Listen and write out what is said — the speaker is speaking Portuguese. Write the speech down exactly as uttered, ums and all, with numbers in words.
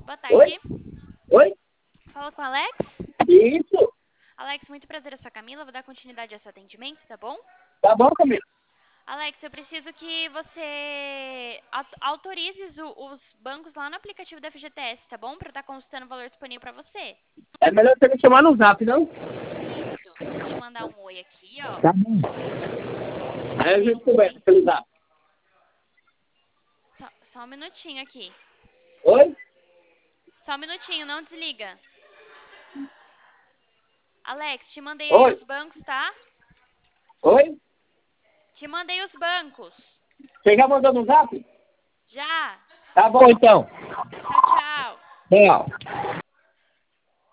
Boa Oi? tarde. Oi? Fala com o Alex. Isso. Alex, muito prazer, eu sou a Camila. Vou dar continuidade a seu atendimento, tá bom? Tá bom, Camila? Alex, eu preciso que você au- autorize o- os bancos lá no aplicativo da F G T S, tá bom? Pra eu estar consultando o valor disponível pra você. É melhor você me chamar no zap, não? Isso. Deixa eu te mandar um oi aqui, ó. Tá bom. Aí a Mandei gente um conversa oi. pelo zap. Só, só um minutinho aqui. Oi? Só um minutinho, não desliga. Alex, te mandei aí Oi? os bancos, tá? Oi? Te mandei os bancos. Você já mandou no zap? Já. Tá bom, então. Tchau, tchau. Tchau.